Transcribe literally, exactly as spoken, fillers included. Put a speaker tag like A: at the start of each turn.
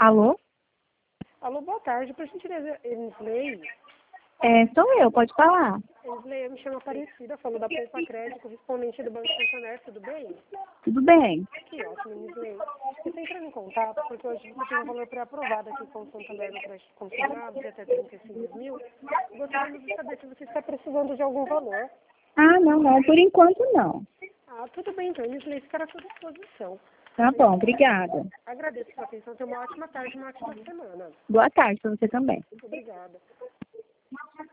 A: Alô?
B: Alô, boa tarde. Por gentileza, Ensley.
A: É, sou eu, pode falar.
B: Ensley, eu me chamo Aparecida, falo da Poupa Crédito, correspondente do Banco Santander, tudo bem?
A: Tudo bem?
B: Que ótimo, Ensley. Eu estou entrando em contato porque hoje você tem um valor pré-aprovado aqui com o Santander no crédito consignado de até trinta e cinco mil. Gostaríamos de saber se você está precisando de algum valor.
A: Ah, não, não, por enquanto não.
B: Ah, tudo bem então, Ensley, ficará à sua disposição.
A: Tá bom, obrigada.
B: Agradeço a sua atenção, tenha uma ótima tarde, uma ótima semana.
A: Boa tarde pra você também.
B: Obrigada.